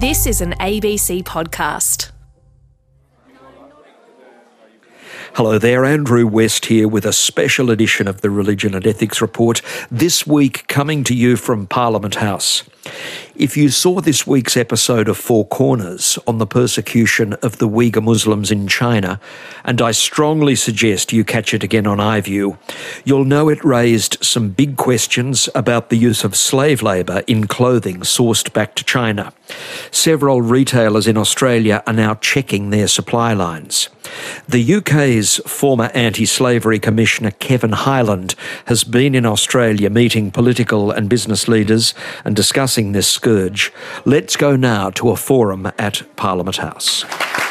This is an ABC podcast. Hello there, Andrew West here with a special edition of the Religion and Ethics Report, this week coming to you from Parliament House. If you saw this week's episode of Four Corners on the persecution of the Uyghur Muslims in China, and I strongly suggest you catch it again on iView, you'll know it raised some big questions about the use of slave labour in clothing sourced back to China. Several retailers in Australia are now checking their supply lines. The UK's former Anti-Slavery Commissioner Kevin Hyland has been in Australia meeting political and business leaders and discussing this scourge. Let's go now to a forum at Parliament House.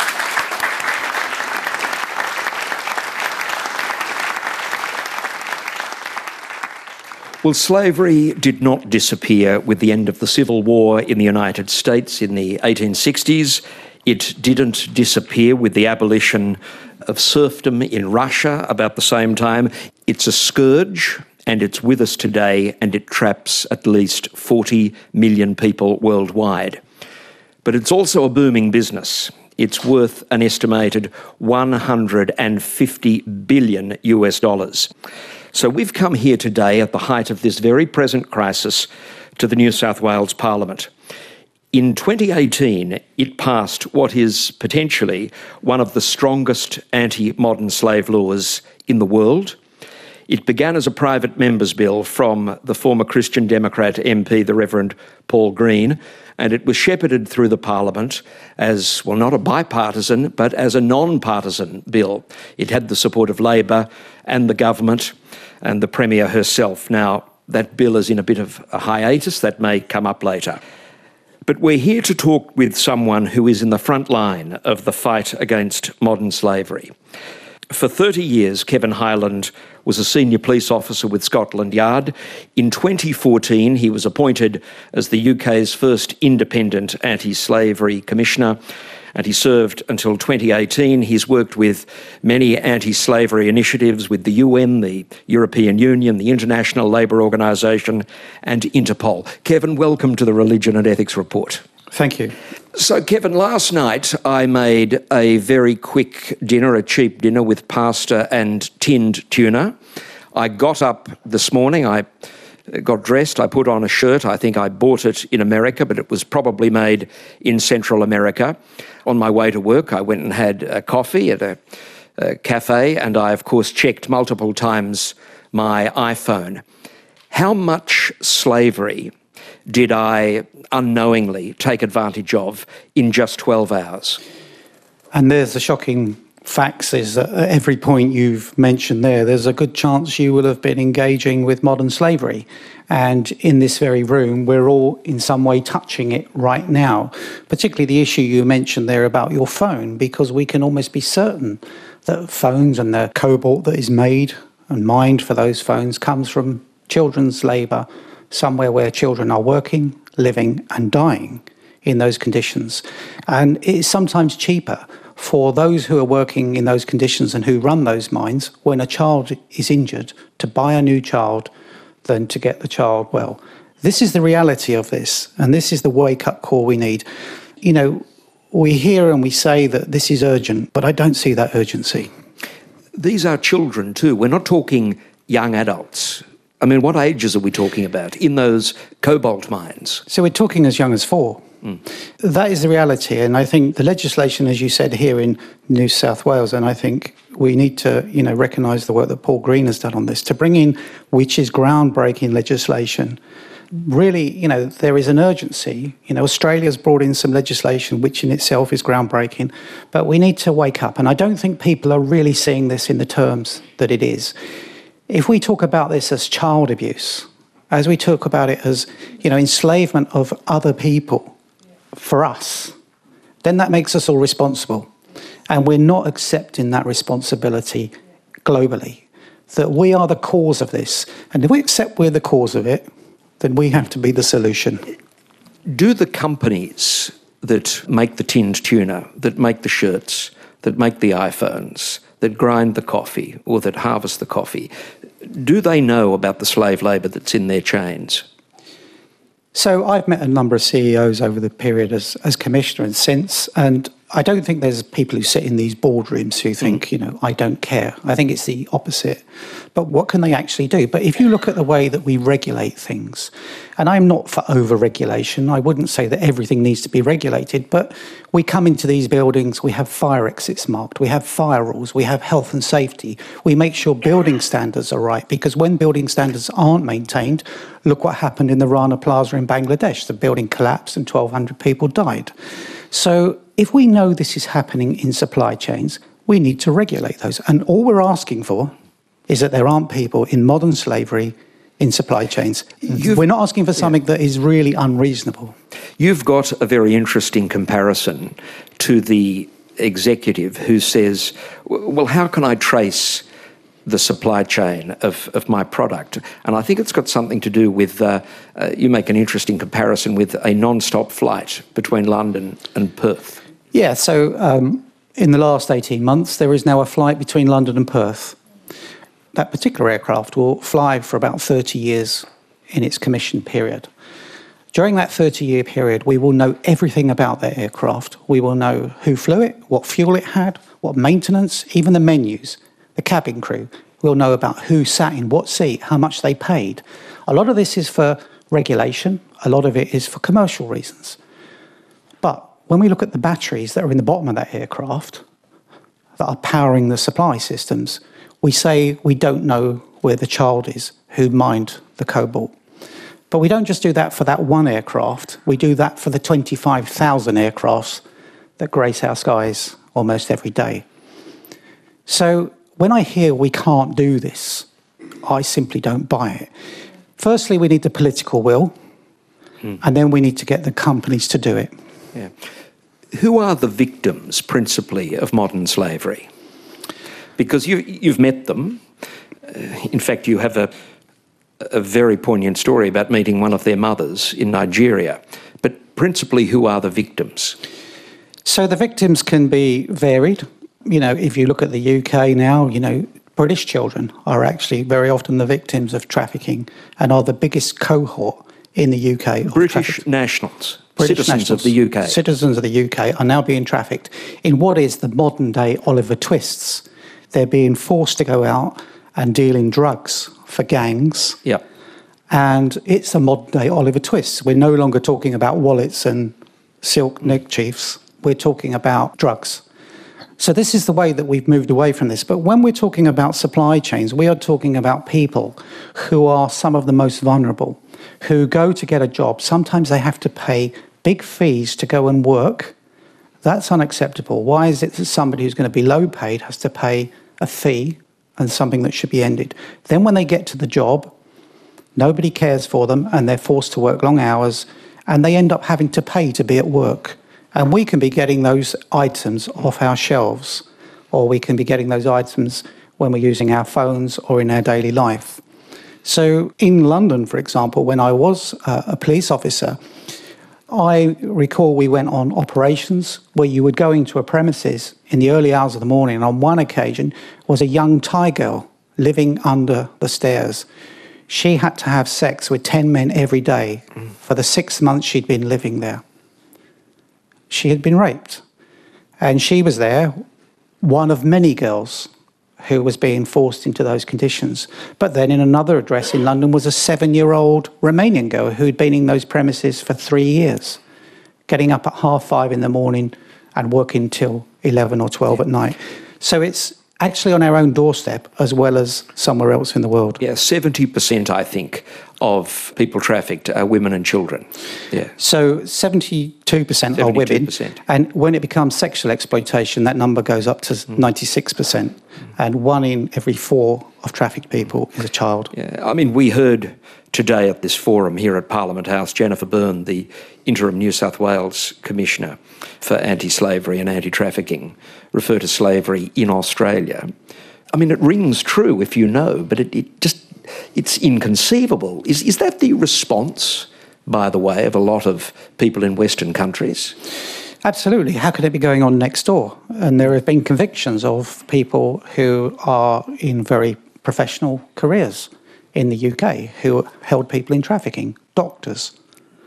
Well, slavery did not disappear with the end of the Civil War in the United States in the 1860s. It didn't disappear with the abolition of serfdom in Russia about the same time. It's a scourge, and it's with us today, and it traps at least 40 million people worldwide. But it's also a booming business. It's worth an estimated $150 billion US. So we've come here today at the height of this very present crisis to the New South Wales Parliament. In 2018, it passed what is potentially one of the strongest anti-modern slave laws in the world. It began as a private member's bill from the former Christian Democrat MP, the Reverend Paul Green, and it was shepherded through the Parliament as, well, not a bipartisan, but as a non-partisan bill. It had the support of Labor and the government and the Premier herself. Now, that bill is in a bit of a hiatus. That may come up later. But we're here to talk with someone who is in the front line of the fight against modern slavery. For 30 years, Kevin Hyland was a senior police officer with Scotland Yard. In 2014, he was appointed as the UK's first independent anti-slavery commissioner, and he served until 2018. He's worked with many anti-slavery initiatives with the UN, the European Union, the International Labour Organisation, and Interpol. Kevin, welcome to the Religion and Ethics Report. Thank you. So, Kevin, last night I made a very quick dinner, a cheap dinner with pasta and tinned tuna. I got up this morning, I got dressed, I put on a shirt. I think I bought it in America, but it was probably made in Central America. On my way to work, I went and had a coffee at a cafe, and I, of course, checked multiple times my iPhone. How much slavery did I unknowingly take advantage of in just 12 hours? And there's the shocking facts is that at every point you've mentioned there's a good chance you will have been engaging with modern slavery. And in this very room, we're all in some way touching it right now, particularly the issue you mentioned there about your phone, because we can almost be certain that phones and the cobalt that is made and mined for those phones comes from children's labour, somewhere where children are working, living and dying in those conditions. And it is sometimes cheaper for those who are working in those conditions and who run those mines when a child is injured to buy a new child than to get the child well. This is the reality of this, and this is the wake-up call we need. You know, we hear and we say that this is urgent, but I don't see that urgency. These are children too. We're not talking young adults. I mean, what ages are we talking about in those cobalt mines? So we're talking as young as 4. That is the reality. And I think the legislation, as you said, here in New South Wales, and I think we need to, recognise the work that Paul Green has done on this, to bring in, which is groundbreaking legislation. Really, there is an urgency. Australia's brought in some legislation, which in itself is groundbreaking, but we need to wake up. And I don't think people are really seeing this in the terms that it is. If we talk about this as child abuse, as we talk about it as, enslavement of other people for us, then that makes us all responsible. And we're not accepting that responsibility globally, that we are the cause of this. And if we accept we're the cause of it, then we have to be the solution. Do the companies that make the tinned tuna, that make the shirts, that make the iPhones, that grind the coffee or that harvest the coffee, do they know about the slave labour that's in their chains? So I've met a number of CEOs over the period as commissioner and since, and I don't think there's people who sit in these boardrooms who think, I don't care. I think it's the opposite. But what can they actually do? But if you look at the way that we regulate things, and I'm not for over-regulation, I wouldn't say that everything needs to be regulated, but we come into these buildings, we have fire exits marked, we have fire rules, we have health and safety, we make sure building standards are right, because when building standards aren't maintained, look what happened in the Rana Plaza in Bangladesh. The building collapsed and 1,200 people died. So if we know this is happening in supply chains, we need to regulate those. And all we're asking for is that there aren't people in modern slavery in supply chains. We're not asking for something that is really unreasonable. You've got a very interesting comparison to the executive who says, well, how can I trace the supply chain of my product? And I think it's got something to do with, you make an interesting comparison with a non-stop flight between London and Perth. Yeah, so in the last 18 months, there is now a flight between London and Perth. That particular aircraft will fly for about 30 years in its commission period. During that 30-year period, we will know everything about that aircraft. We will know who flew it, what fuel it had, what maintenance, even the menus, the cabin crew. We'll know about who sat in what seat, how much they paid. A lot of this is for regulation. A lot of it is for commercial reasons. But when we look at the batteries that are in the bottom of that aircraft that are powering the supply systems, we say we don't know where the child is who mined the cobalt. But we don't just do that for that one aircraft. We do that for the 25,000 aircrafts that grace our skies almost every day. So when I hear we can't do this, I simply don't buy it. Firstly, we need the political will, and then we need to get the companies to do it. Yeah. Who are the victims, principally, of modern slavery? Because you've met them. In fact, you have a very poignant story about meeting one of their mothers in Nigeria. But principally, who are the victims? So the victims can be varied. If you look at the UK now, British children are actually very often the victims of trafficking and are the biggest cohort in the UK. British nationals. Citizens of the UK. Citizens of the UK are now being trafficked in what is the modern day Oliver Twists. They're being forced to go out and deal in drugs for gangs. Yeah. And it's a modern day Oliver Twist. We're no longer talking about wallets and silk neckerchiefs. We're talking about drugs. So this is the way that we've moved away from this. But when we're talking about supply chains, we are talking about people who are some of the most vulnerable, who go to get a job. Sometimes they have to pay big fees to go and work. That's unacceptable. Why is it that somebody who's going to be low paid has to pay a fee and something that should be ended? Then when they get to the job, nobody cares for them and they're forced to work long hours and they end up having to pay to be at work. And we can be getting those items off our shelves, or we can be getting those items when we're using our phones or in our daily life. So in London, for example, when I was a police officer, I recall we went on operations where you would go into a premises in the early hours of the morning, and on one occasion was a young Thai girl living under the stairs. She had to have sex with 10 men every day for the 6 months she'd been living there. She had been raped, and she was there, one of many girls who was being forced into those conditions. But then in another address in London was a 7-year-old Romanian girl who had been in those premises for 3 years, getting up at 5:30 in the morning and working till 11 or 12 at night. So it's actually on our own doorstep as well as somewhere else in the world. Yeah, 70%, I think, of people trafficked are women and children. Yeah. So 72% are women. And when it becomes sexual exploitation, that number goes up to 96%. And 1 in every 4 of trafficked people is a child. Yeah, I mean, we heard today at this forum here at Parliament House, Jennifer Byrne, the interim New South Wales Commissioner for Anti-Slavery and Anti-Trafficking, refer to slavery in Australia. I mean, it rings true if you know, but it's inconceivable. Is that the response, by the way, of a lot of people in Western countries? Absolutely. How could it be going on next door? And there have been convictions of people who are in very professional careers in the UK who held people in trafficking, doctors.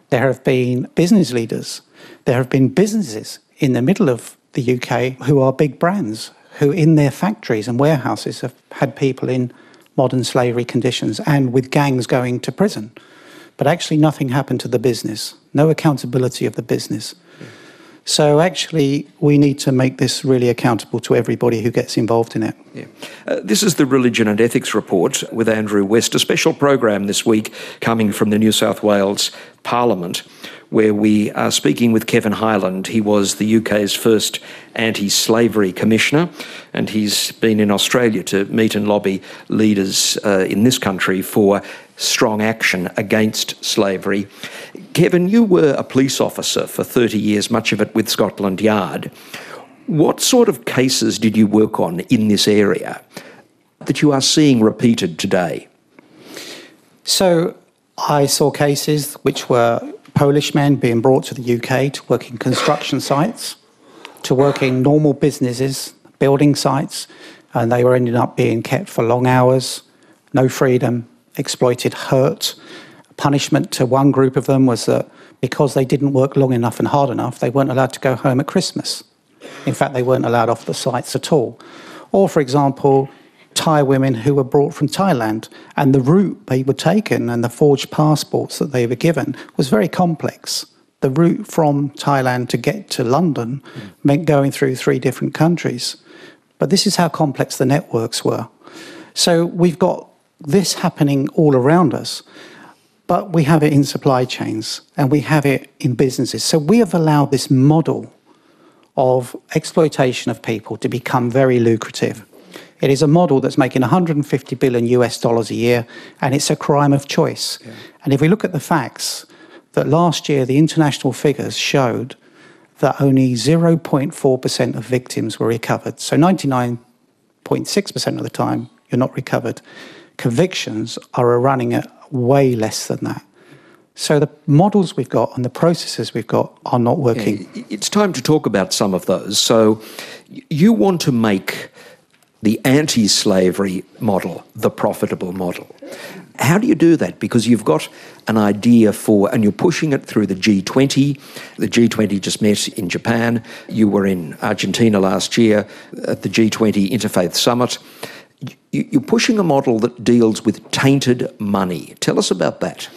There have been business leaders. There have been businesses in the middle of the UK who are big brands, who in their factories and warehouses have had people in modern slavery conditions and with gangs going to prison. But actually nothing happened to the business, no accountability of the business. So actually, we need to make this really accountable to everybody who gets involved in it. Yeah. This is the Religion and Ethics Report with Andrew West, a special program this week coming from the New South Wales Parliament, where we are speaking with Kevin Hyland. He was the UK's first anti-slavery commissioner, and he's been in Australia to meet and lobby leaders in this country for strong action against slavery. Kevin, you were a police officer for 30 years, much of it with Scotland Yard. What sort of cases did you work on in this area that you are seeing repeated today? So I saw cases which were Polish men being brought to the UK to work in construction sites, to work in normal businesses, building sites, and they were ending up being kept for long hours, no freedom, exploited, hurt. Punishment to one group of them was that because they didn't work long enough and hard enough, they weren't allowed to go home at Christmas. In fact, they weren't allowed off the sites at all. Or, for example, Thai women who were brought from Thailand, and the route they were taken and the forged passports that they were given was very complex. The route from Thailand to get to London meant going through 3 different countries. But this is how complex the networks were. So we've got this happening all around us, but we have it in supply chains and we have it in businesses. So we have allowed this model of exploitation of people to become very lucrative. It is a model that's making $150 billion a year, and it's a crime of choice. Yeah. And if we look at the facts, that last year the international figures showed that only 0.4% of victims were recovered. So 99.6% of the time, you're not recovered. Convictions are running at way less than that. So the models we've got and the processes we've got are not working. Yeah, it's time to talk about some of those. So you want to make the anti-slavery model the profitable model. How do you do that? Because you've got an idea for, and you're pushing it through the G20. The G20 just met in Japan. You were in Argentina last year at the G20 Interfaith Summit. You're pushing a model that deals with tainted money. Tell us about that.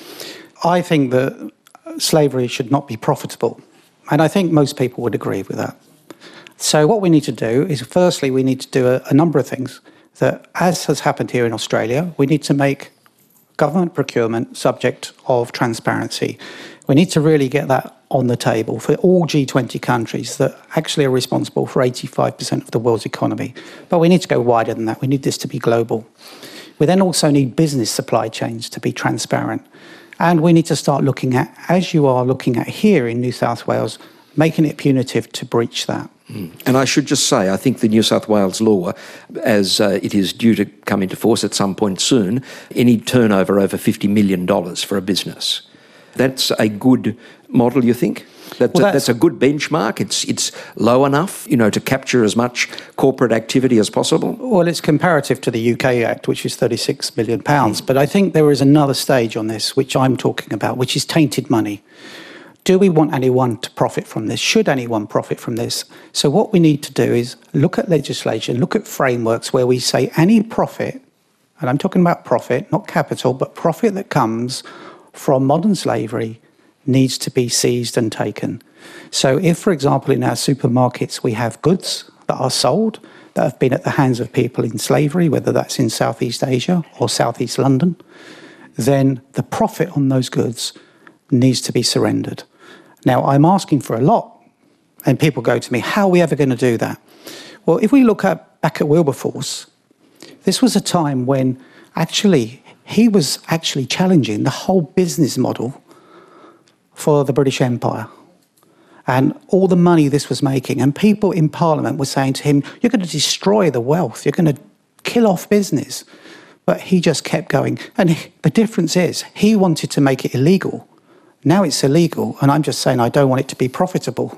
I think that slavery should not be profitable, and I think most people would agree with that. So what we need to do is, firstly, we need to do a number of things that, as has happened here in Australia, we need to make government procurement subject of transparency. We need to really get that on the table for all G20 countries that actually are responsible for 85% of the world's economy. But we need to go wider than that. We need this to be global. We then also need business supply chains to be transparent. And we need to start looking at, as you are looking at here in New South Wales, making it punitive to breach that. And I should just say, I think the New South Wales law, as it is due to come into force at some point soon, any turnover over $50 million for a business. That's a good model, you think? That's a good benchmark. It's low enough, to capture as much corporate activity as possible. Well, it's comparative to the UK Act, which is £36 million. But I think there is another stage on this, which I'm talking about, which is tainted money. Do we want anyone to profit from this? Should anyone profit from this? So what we need to do is look at legislation, look at frameworks where we say any profit, and I'm talking about profit, not capital, but profit that comes from modern slavery needs to be seized and taken. So if, for example, in our supermarkets we have goods that are sold that have been at the hands of people in slavery, whether that's in Southeast Asia or Southeast London, then the profit on those goods needs to be surrendered. Now, I'm asking for a lot, and people go to me, how are we ever going to do that? Well, if we look back at Wilberforce, this was a time when actually he was actually challenging the whole business model for the British Empire and all the money this was making. And people in Parliament were saying to him, you're going to destroy the wealth, you're going to kill off business. But he just kept going. And the difference is, he wanted to make it illegal. Now it's illegal, and I'm just saying I don't want it to be profitable.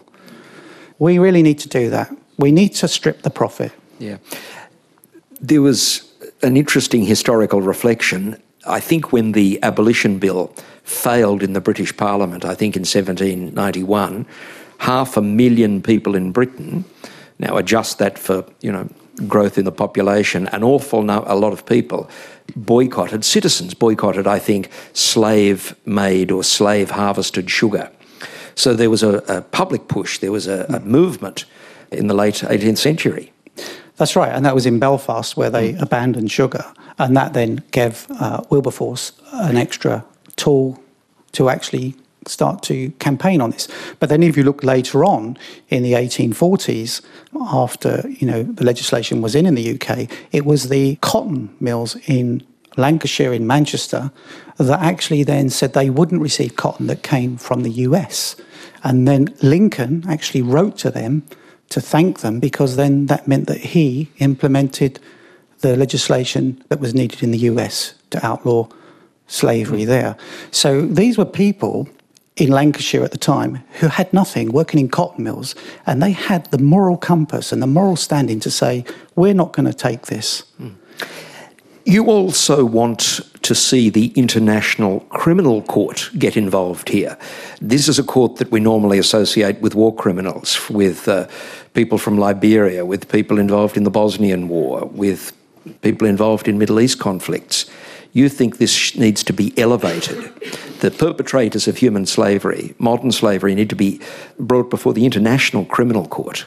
We really need to do that. We need to strip the profit. Yeah. There was an interesting historical reflection. I think when the abolition bill failed in the British Parliament, I think in 1791, 500,000 people in Britain, now adjust that for, growth in the population, a lot of people citizens boycotted, I think, slave-made or slave-harvested sugar. So there was a public push, there was a movement in the late 18th century. That's right, and that was in Belfast where they abandoned sugar, and that then gave Wilberforce an extra tool to actually start to campaign on this. But then if you look later on in the 1840s, after the legislation was in the UK, it was the cotton mills in Lancashire, in Manchester, that actually then said they wouldn't receive cotton that came from the US. And then Lincoln actually wrote to them to thank them, because then that meant that he implemented the legislation that was needed in the US to outlaw slavery there. So these were people in Lancashire at the time who had nothing, working in cotton mills, and they had the moral compass and the moral standing to say, we're not going to take this. You also want to see the International Criminal Court get involved here. This is a court that we normally associate with war criminals, with people from Liberia, with people involved in the Bosnian War, with people involved in Middle East conflicts. You think this needs to be elevated. The perpetrators of human slavery, modern slavery, need to be brought before the International Criminal Court.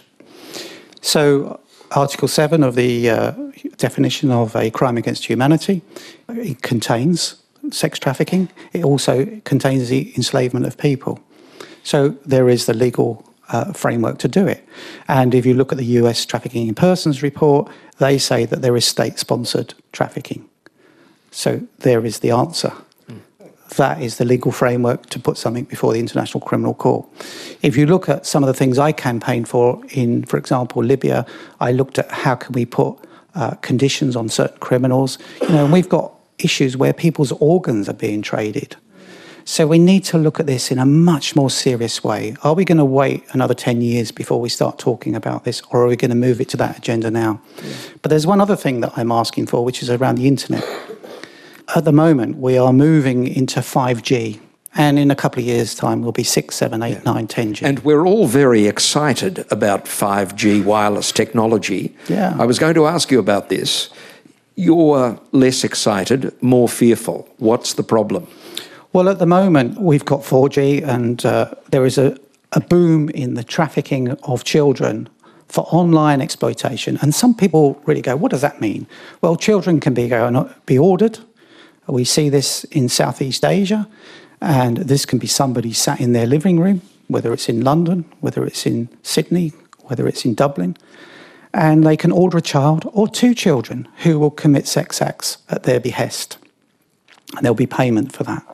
So Article 7 of the definition of a crime against humanity, it contains sex trafficking. It also contains the enslavement of people. So there is the legal framework to do it. And if you look at the US Trafficking in Persons report, they say that there is state-sponsored trafficking. So there is the answer. That is the legal framework to put something before the International Criminal Court. If you look at some of the things I campaigned for example, Libya, I looked at how can we put conditions on certain criminals. And we've got issues where people's organs are being traded. So we need to look at this in a much more serious way. Are we going to wait another 10 years before we start talking about this, or are we going to move it to that agenda now? Yeah. But there's one other thing that I'm asking for, which is around the internet. At the moment, we are moving into 5G, and in a couple of years' time, we'll be 6, 7, 8, 9, 10G. And we're all very excited about 5G wireless technology. Yeah. I was going to ask you about this. You're less excited, more fearful. What's the problem? Well, at the moment, we've got 4G, and there is a boom in the trafficking of children for online exploitation. And some people really go, what does that mean? Well, children can be ordered. We see this in Southeast Asia, and this can be somebody sat in their living room, whether it's in London, whether it's in Sydney, whether it's in Dublin, and they can order a child or two children who will commit sex acts at their behest, and there'll be payment for that.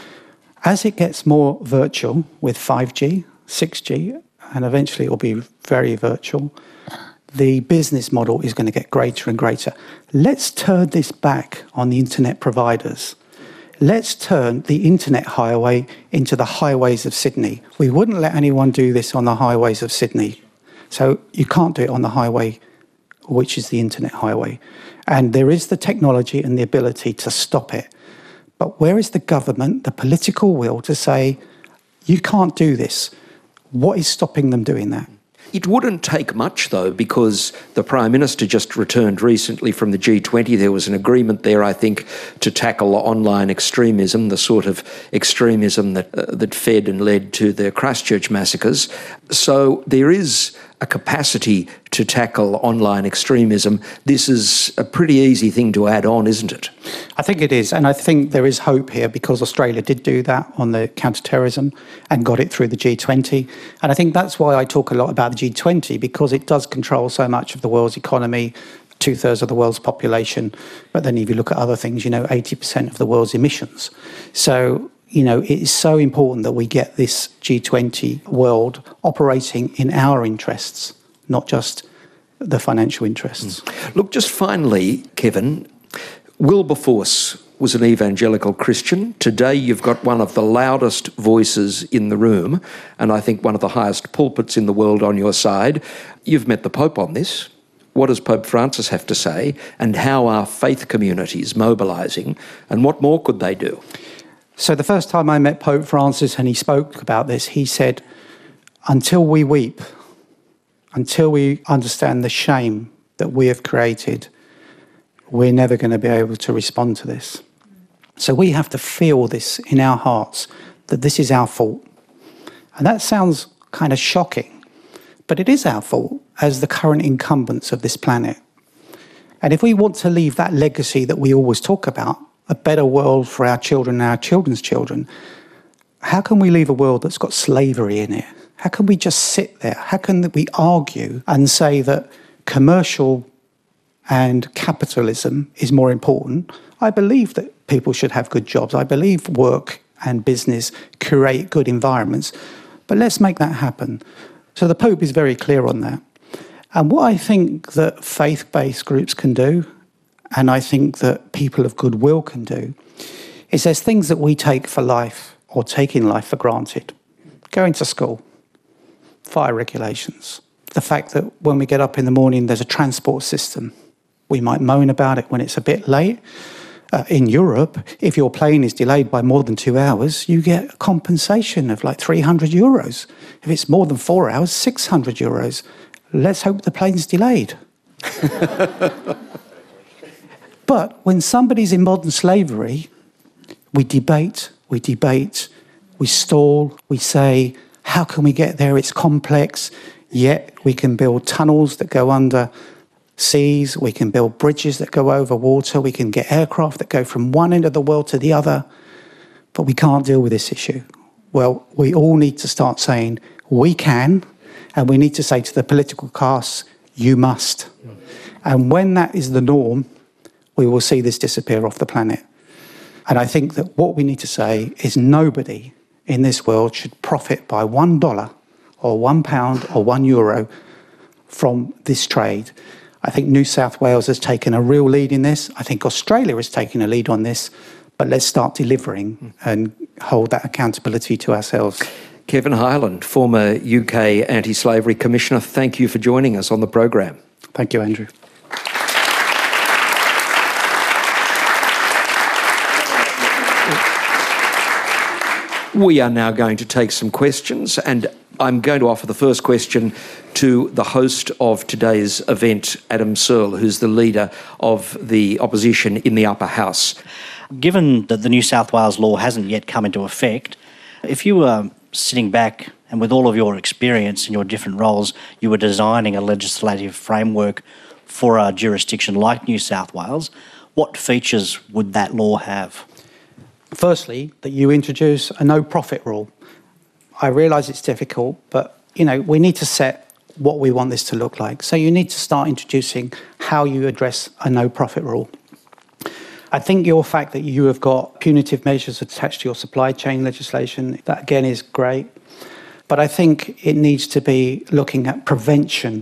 As it gets more virtual with 5G, 6G, and eventually it will be very virtual, the business model is going to get greater and greater. Let's turn this back on the internet providers. Let's turn the internet highway into the highways of Sydney. We wouldn't let anyone do this on the highways of Sydney. So you can't do it on the highway, which is the internet highway. And there is the technology and the ability to stop it. But where is the government, the political will to say, you can't do this? What is stopping them doing that? It wouldn't take much, though, because the Prime Minister just returned recently from the G20. There was an agreement there, I think, to tackle online extremism, the sort of extremism that fed and led to the Christchurch massacres. So there is a capacity to tackle online extremism. This is a pretty easy thing to add on, isn't it? I think it is, and I think there is hope here because Australia did do that on the counter-terrorism and got it through the G20. And I think that's why I talk a lot about the G20, because it does control so much of the world's economy, 2/3 of the world's population. But then if you look at other things, 80% of the world's emissions. So, it is so important that we get this G20 world operating in our interests, not just the financial interests. Look, just finally, Kevin, Wilberforce was an evangelical Christian. Today you've got one of the loudest voices in the room, and I think one of the highest pulpits in the world on your side. You've met the Pope on this. What does Pope Francis have to say? And how are faith communities mobilising? And what more could they do? So the first time I met Pope Francis and he spoke about this, he said, until we weep, until we understand the shame that we have created, we're never going to be able to respond to this. So we have to feel this in our hearts, that this is our fault. And that sounds kind of shocking, but it is our fault as the current incumbents of this planet. And if we want to leave that legacy that we always talk about, a better world for our children and our children's children, how can we leave a world that's got slavery in it? How can we just sit there? How can we argue and say that commercial and capitalism is more important? I believe that people should have good jobs. I believe work and business create good environments. But let's make that happen. So the Pope is very clear on that. And what I think that faith-based groups can do, and I think that people of goodwill can do, is there's things that we take for life or take in life for granted. Going to school, fire regulations, the fact that when we get up in the morning there's a transport system. We might moan about it when it's a bit late. In Europe, if your plane is delayed by more than 2 hours, you get a compensation of like €300. If it's more than 4 hours, €600. Let's hope the plane's delayed. But when somebody's in modern slavery, we debate, we stall, we say, how can we get there? It's complex, yet we can build tunnels that go under seas, we can build bridges that go over water, we can get aircraft that go from one end of the world to the other, but we can't deal with this issue. Well, we all need to start saying, we can, and we need to say to the political class, you must. And when that is the norm, we will see this disappear off the planet. And I think that what we need to say is nobody in this world should profit by $1 or £1 or €1 from this trade. I think New South Wales has taken a real lead in this. I think Australia has taken a lead on this. But let's start delivering and hold that accountability to ourselves. Kevin Hyland, former UK Anti-Slavery Commissioner, thank you for joining us on the program. Thank you, Andrew. We are now going to take some questions, and I'm going to offer the first question to the host of today's event, Adam Searle, who's the leader of the opposition in the upper house. Given that the New South Wales law hasn't yet come into effect, if you were sitting back and with all of your experience in your different roles, you were designing a legislative framework for a jurisdiction like New South Wales, what features would that law have? Firstly, that you introduce a no-profit rule. I realise it's difficult, but we need to set what we want this to look like. So you need to start introducing how you address a no-profit rule. I think your fact that you have got punitive measures attached to your supply chain legislation, that again is great. But I think it needs to be looking at prevention,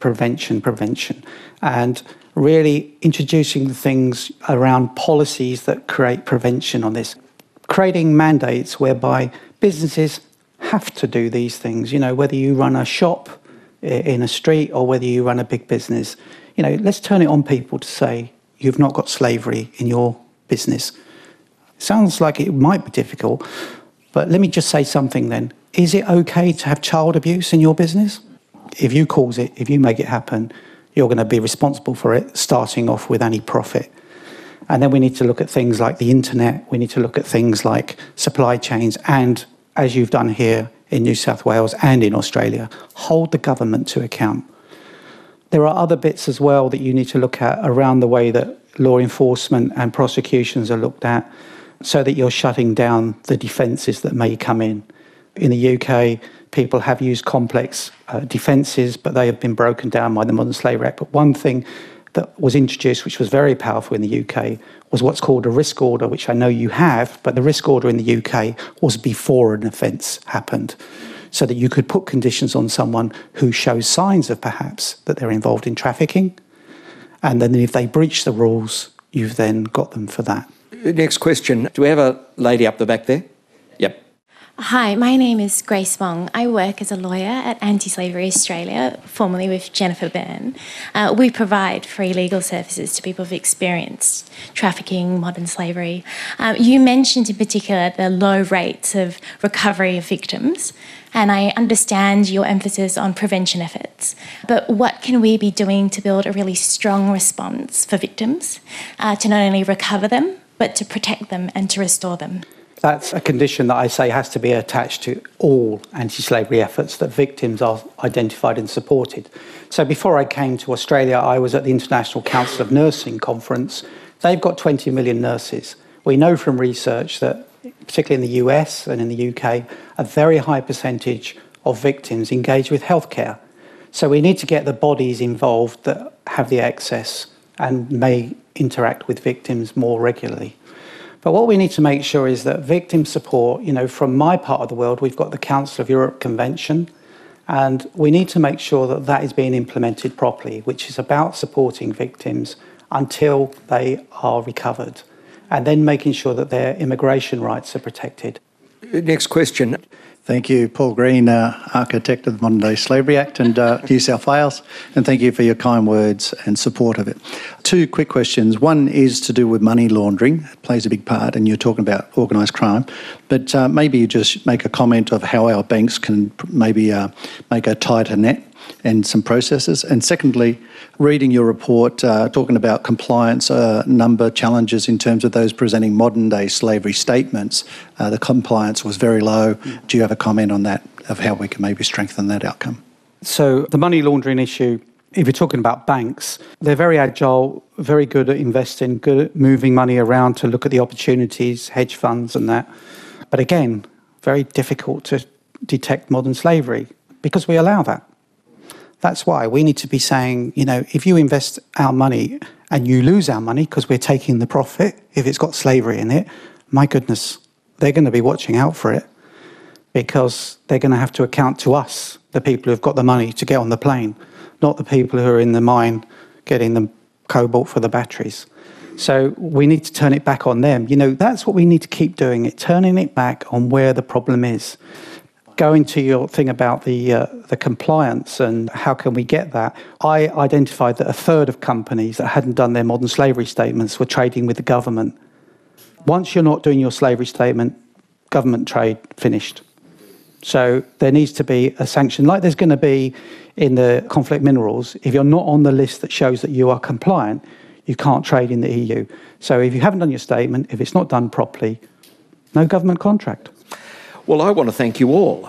and really introducing the things around policies that create prevention on this. Creating mandates whereby businesses have to do these things, whether you run a shop in a street or whether you run a big business. Let's turn it on people to say, you've not got slavery in your business. Sounds like it might be difficult, but let me just say something then. Is it okay to have child abuse in your business? If you cause it, if you make it happen, you're going to be responsible for it, starting off with any profit. And then we need to look at things like the internet, we need to look at things like supply chains, and as you've done here in New South Wales and in Australia, hold the government to account. There are other bits as well that you need to look at around the way that law enforcement and prosecutions are looked at, so that you're shutting down the defences that may come in. In the UK, people have used complex defences, but they have been broken down by the Modern Slavery Act. But one thing that was introduced, which was very powerful in the UK, was what's called a risk order, which I know you have, but the risk order in the UK was before an offence happened, so that you could put conditions on someone who shows signs of perhaps that they're involved in trafficking, and then if they breach the rules, you've then got them for that. Next question. Do we have a lady up the back there? Yep. Hi, my name is Grace Wong. I work as a lawyer at Anti-Slavery Australia, formerly with Jennifer Byrne. We provide free legal services to people who've experienced trafficking, modern slavery. You mentioned in particular the low rates of recovery of victims, and I understand your emphasis on prevention efforts. But what can we be doing to build a really strong response for victims, to not only recover them, but to protect them and to restore them? That's a condition that I say has to be attached to all anti-slavery efforts, that victims are identified and supported. So before I came to Australia, I was at the International Council of Nursing conference. They've got 20 million nurses. We know from research that, particularly in the US and in the UK, a very high percentage of victims engage with healthcare. So we need to get the bodies involved that have the access and may interact with victims more regularly. But what we need to make sure is that victim support, from my part of the world, we've got the Council of Europe Convention, and we need to make sure that that is being implemented properly, which is about supporting victims until they are recovered, and then making sure that their immigration rights are protected. Next question. Thank you, Paul Green, architect of the Modern Day Slavery Act and New South Wales, and thank you for your kind words and support of it. Two quick questions. One is to do with money laundering. It plays a big part, and you're talking about organised crime, but maybe you just make a comment of how our banks can maybe make a tighter net and some processes. And secondly, reading your report, talking about compliance number challenges in terms of those presenting modern day slavery statements, the compliance was very low. Do you have a comment on that, of how we can maybe strengthen that outcome? So the money laundering issue, if you're talking about banks, they're very agile, very good at investing, good at moving money around to look at the opportunities, hedge funds and that. But again, very difficult to detect modern slavery because we allow that. That's why we need to be saying, if you invest our money and you lose our money because we're taking the profit, if it's got slavery in it, my goodness, they're going to be watching out for it, because they're going to have to account to us, the people who've got the money to get on the plane, not the people who are in the mine getting the cobalt for the batteries. So we need to turn it back on them. That's what we need to keep doing, turning it back on where the problem is. Going to your thing about the compliance and how can we get that, I identified that a third of companies that hadn't done their modern slavery statements were trading with the government. Once you're not doing your slavery statement, government trade, finished. So there needs to be a sanction, like there's going to be in the conflict minerals. If you're not on the list that shows that you are compliant, you can't trade in the EU. So if you haven't done your statement, if it's not done properly, no government contract. Well, I want to thank you all.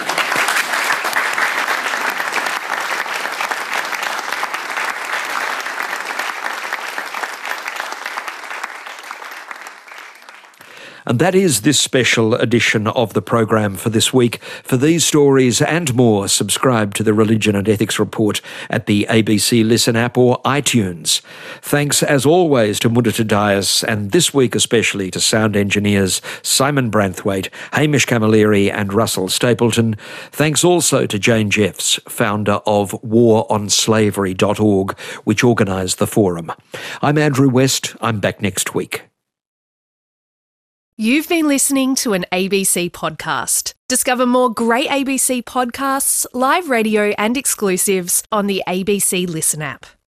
And that is this special edition of the program for this week. For these stories and more, subscribe to the Religion and Ethics Report at the ABC Listen app or iTunes. Thanks, as always, to Mudita Dias, and this week especially to sound engineers Simon Branthwaite, Hamish Camilleri and Russell Stapleton. Thanks also to Jane Jeffs, founder of waronslavery.org, which organised the forum. I'm Andrew West. I'm back next week. You've been listening to an ABC podcast. Discover more great ABC podcasts, live radio and exclusives on the ABC Listen app.